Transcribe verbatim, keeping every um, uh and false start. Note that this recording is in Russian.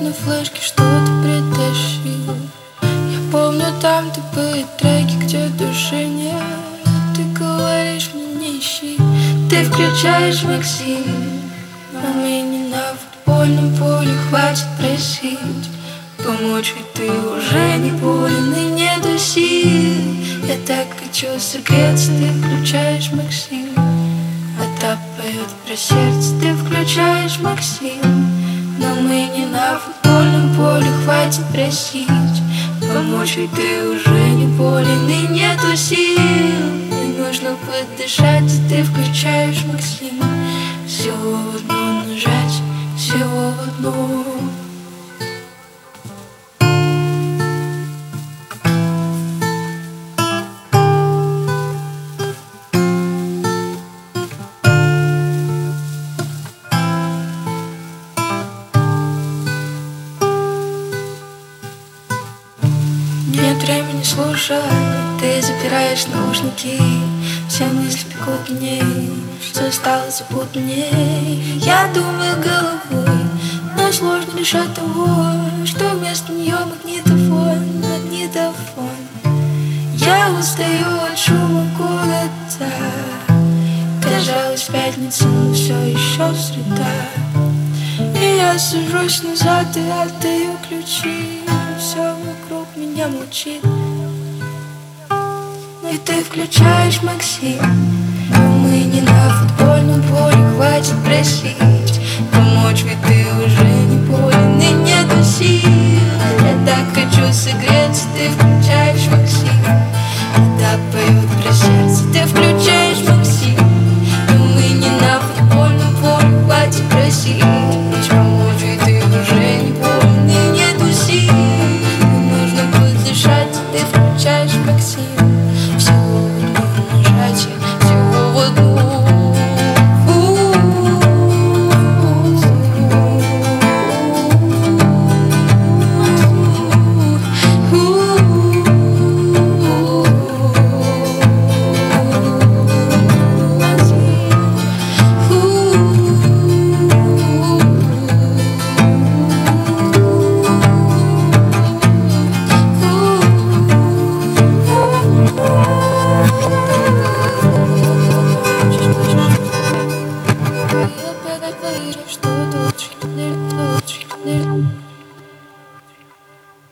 на флешке что-то притащил. Я помню, там тупые треки, где души нет. Ты говоришь мне не ищи, ты включаешь Максим. А мне не на футбольном поле хватит просить помочь, ведь ты уже не болен и нету сил. Я так хочу согреться, ты включаешь Максим. А та поет про сердце, ты включаешь Максим. Но мы не на футбольном поле, хватит просить помочь, ведь ты уже не болен и нету сил. Мне нужно подышать, ты включаешь Максим. Всего в одну нажать, всего в одну. Нет времени слушать, ты запираешь наушники. Все мысли пекут дней, все стало запутанней. Я думаю головой, но сложно лишь от того, что вместо нее магнитофон, магнитофон. Я устаю от шума города. Казалось, пятница, но все еще среда. И я сажусь назад и отдаю ключи. Все вокруг меня молчит. И ты включаешь Максим. Мы не на футбол.